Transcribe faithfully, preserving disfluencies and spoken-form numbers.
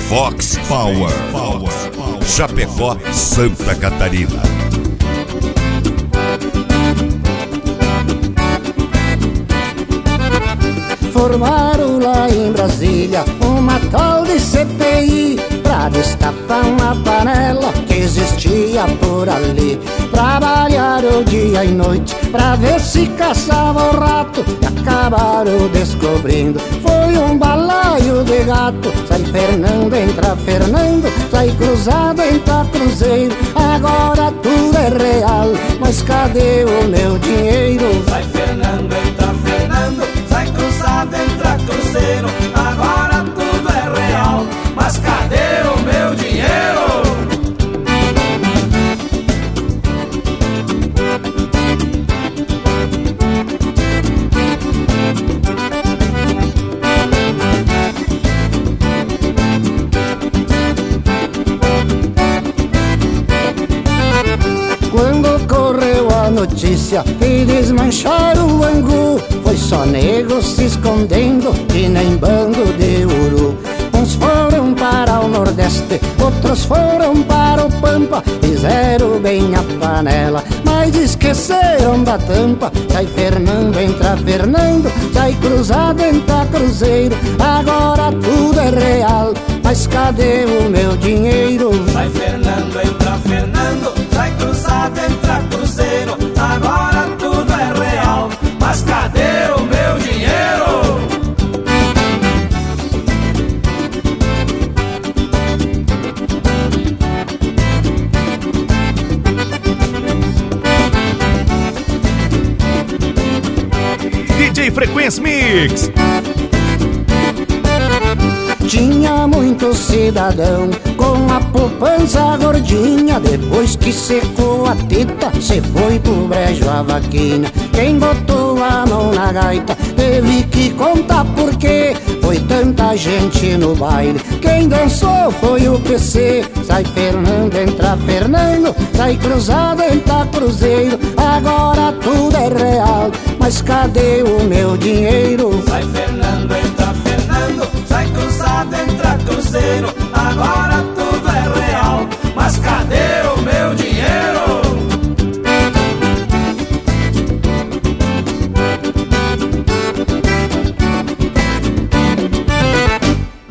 Fox Power, Chapecó, Santa Catarina. Formaram lá em Brasília uma tal de C P I pra destapar uma panela que existia por ali. Trabalharam dia e noite pra ver se caçava o rato e acabaram descobrindo foi um balaio de gato. Sai Fernando, entra Fernando, sai cruzado, entra cruzeiro. Agora tudo é real, mas cadê o meu dinheiro? Sai Fernando, entra Fernando, sai cruzado, entra cruzeiro. Agora tudo é real, mas cadê o meu dinheiro? Quando correu a notícia e desmancharam o angu, foi só nego se escondendo que nem bando de uru. Uns foram para o Nordeste, outros foram para o Pampa, fizeram bem a panela, mas esqueceram da tampa. Sai Fernando, entra Fernando, sai cruzado, entra cruzeiro. Agora tudo é real, mas cadê o meu dinheiro? Sai Fernando, entra Fernando, sai cruzado, entra cruzeiro. Agora tudo é real, mas cadê o meu dinheiro? D J Frequência Mix. Tinha muito cidadão com a poupança gordinha. Depois que secou a teta, cê foi pro brejo a vaquinha. Quem botou a mão na gaita teve que contar porque foi tanta gente no baile. Quem dançou foi o P C. Sai Fernando, entra Fernando, sai cruzado, entra cruzeiro. Agora tudo é real, mas cadê o meu dinheiro? Sai Fernando, entra Fernando, sai cruzado, entra cruzeiro. Agora